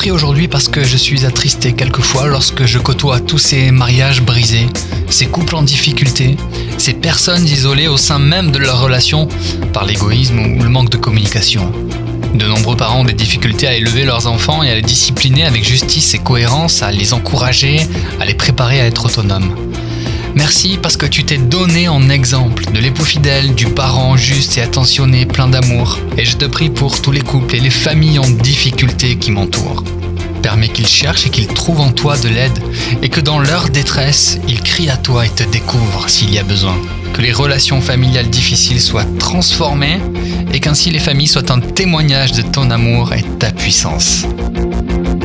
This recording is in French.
t'écris aujourd'hui parce que je suis attristé quelquefois lorsque je côtoie tous ces mariages brisés, ces couples en difficulté, ces personnes isolées au sein même de leur relation par l'égoïsme ou le manque de communication. De nombreux parents ont des difficultés à élever leurs enfants et à les discipliner avec justice et cohérence, à les encourager, à les préparer à être autonomes. Merci parce que tu t'es donné en exemple de l'époux fidèle, du parent juste et attentionné, plein d'amour. Et je te prie pour tous les couples et les familles en difficulté qui m'entourent. Permets qu'ils cherchent et qu'ils trouvent en toi de l'aide et que dans leur détresse, ils crient à toi et te découvrent s'il y a besoin. Que les relations familiales difficiles soient transformées et qu'ainsi les familles soient un témoignage de ton amour et de ta puissance.